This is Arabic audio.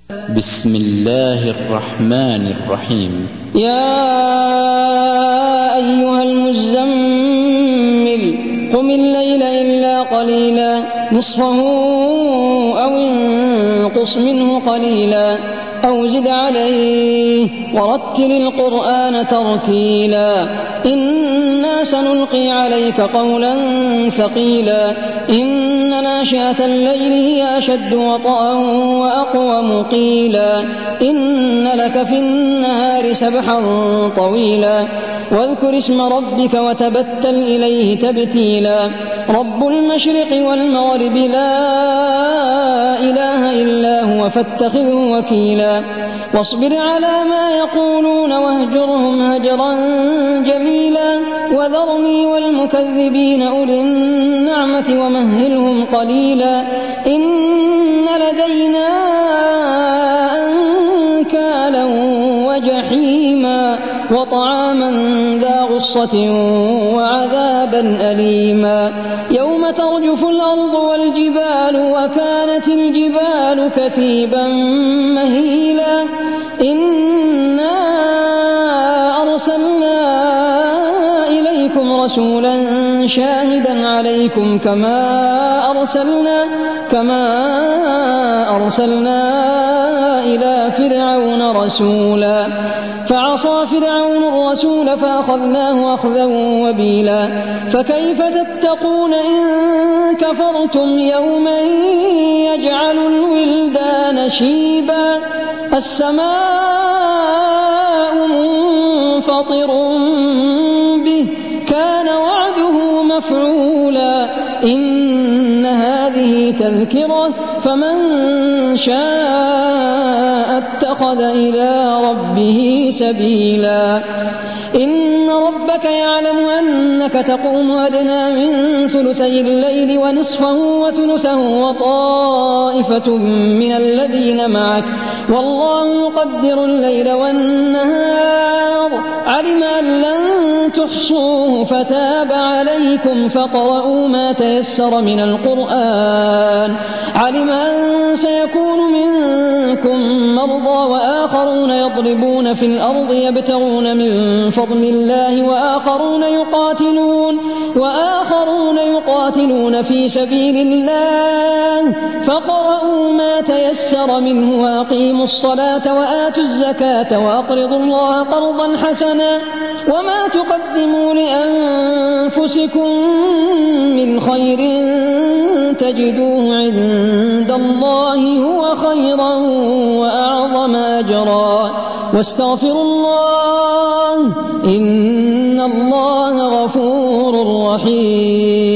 بسم الله الرحمن الرحيم. يا أيها المزمل قم الليل إلا قليلا نصفه أو انقص منه قليلا أو زد عليه ورتل القرآن ترتيلا إنا سنلقي عليك قولا ثقيلا إن ناشئة الليل هي أشد وطئا وأقوم قيلا إن لك في النهار سبحا طويلا واذكر اسم ربك وتبتل إليه تبتيلا رب المشرق والمغرب لا إله إلا هو فاتخذه وكيلا واصبر على ما يقولون واهجرهم هجرا جميلا وذرني والمكذبين أولي النعمة ومهلهم قليلا إن لدينا أنكالا وجحيما وطعاما ذا غصة وعذابا أليما يوم ترجف الأرض والجبال وكانت الجبال كثيبا مهيلا إنا أرسلنا إليكم رسولا شاهدا عليكم كما أرسلنا إلى فرعون رسولا فعصى فرعون الرسول فأخذناه أخذا وبيلا فكيف تتقون إن كفرتم يوما يجعل الولدان شيبا السماء منفطر به كان وعده مفعولا إن هذه تذكرة فمن شاء اتخذ إلى ربه سبيلا إن ربك يعلم أنك تقوم أدنى من ثلثي الليل ونصفه وثلثه وطائفة من الذين معك والله يقدر الليل والنهار علم أن لن تحصوه فتاب عليكم فاقرؤوا ما تيسر من القرآن علم أن سيكون منكم مرضى وآخرون يضربون في الأرض يبتغون من فضل الله وآخرون يقاتلون في سبيل الله فاقرؤوا ما تيسر منه وأقيموا الصلاة وآتوا الزكاة وأقرضوا الله قرضا حسنا وما تقدموا لأنفسكم من خير تجدوه عند الله هو خيرا وأعظم أجرا واستغفروا الله إن الله غفور رحيم.